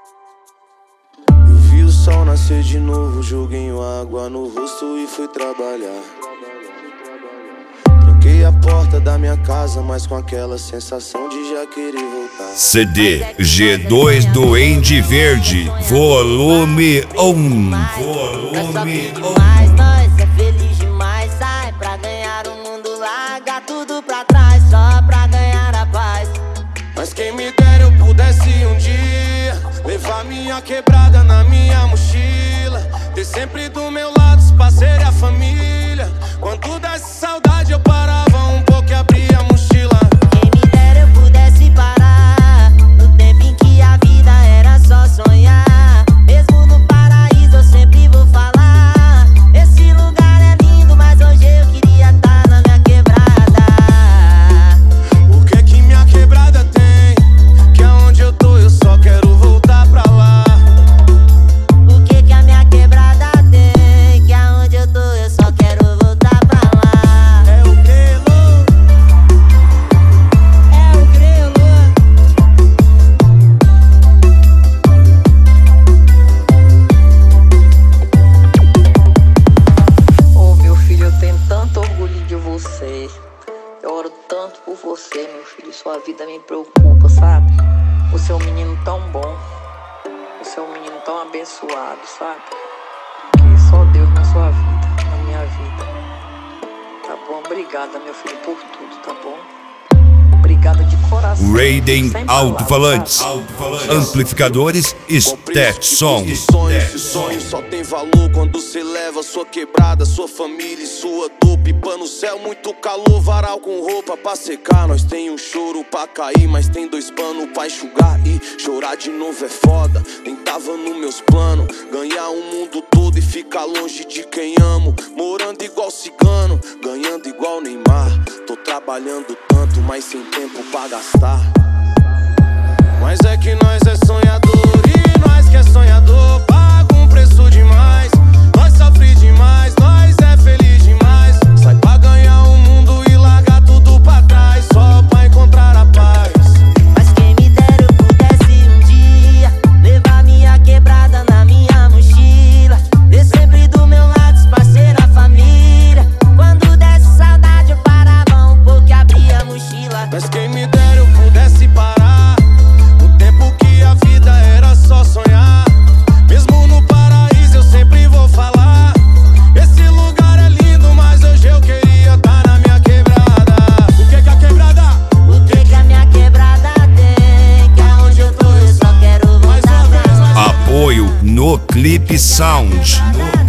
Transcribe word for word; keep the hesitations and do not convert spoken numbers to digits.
Eu vi o sol nascer de novo, joguei água no rosto e fui trabalhar. Tranquei a porta da minha casa, mas com aquela sensação de já querer voltar. C D G dois do Andy Verde, volume um. Volume um. Nós é feliz demais, sai pra ganhar o mundo, larga tudo pra trás, só pra ganhar a paz. Mas quem me dera eu pudesse um dia levar minha quebrada na minha mochila, ter sempre do meu lado os parceiros e a família. Quando desse saudade eu parava um pouco e abria a mochila. Quem me dera eu pudesse parar no tempo em que a vida era só sonhar. Mesmo no paraíso eu sempre vou falar, esse lugar é lindo, mas hoje eu queria estar na minha quebrada. O que que minha quebrada tem? Que aonde eu tô eu só quero voltar pra lá. O que que a minha quebrada tem? Que aonde eu tô eu só quero voltar pra lá. É o grelo, É o grelo. Oh, meu filho, eu tenho tanto orgulho de você. Eu oro tanto por você, meu filho. Sua vida me preocupa, sabe? Você é um menino tão bom. Você é um menino tão abençoado, sabe? Que só Deus na sua vida, na minha vida. Tá bom? Obrigada, meu filho, por tudo, tá bom? Obrigada de coração. Raiden Sem palavras, Alto-Falantes, sabe? amplificadores, Stat Som. Esse sonho, esse sonho só tem valor quando cê leva sua quebrada, sua família e sua dor. Pipa no céu, muito calor, varal com roupa pra secar. Nós tem um choro pra cair, mas tem dois panos pra enxugar. E chorar de novo é foda, nem tava nos meus planos. Ganhar o mundo todo e ficar longe de quem amo. Morando igual cigano, ganhando igual Neymar. Tô trabalhando tanto, mas sem tempo pra gastar. Mas é que nós é sonhador e nós que é sonhador paga um preço demais. Nós sofre demais, nós é feliz demais. Sai pra ganhar o mundo e largar tudo pra trás, só pra encontrar a paz. Mas quem me dera eu pudesse um dia levar minha quebrada na minha mochila, ter sempre do meu lado os parceiros, a família. Quando desse saudade eu parava um pouco e abria a mochila. Mas quem me dera eu pudesse parar no tempo que a vida era só sonhar. Mesmo no paraíso eu sempre vou falar, esse lugar é lindo, mas hoje eu queria estar na minha quebrada. O que que a quebrada? O que que a minha quebrada tem? Que aonde eu tô eu só quero Mais voltar uma pra vez, mais lá. Apoio no Clipe Sound.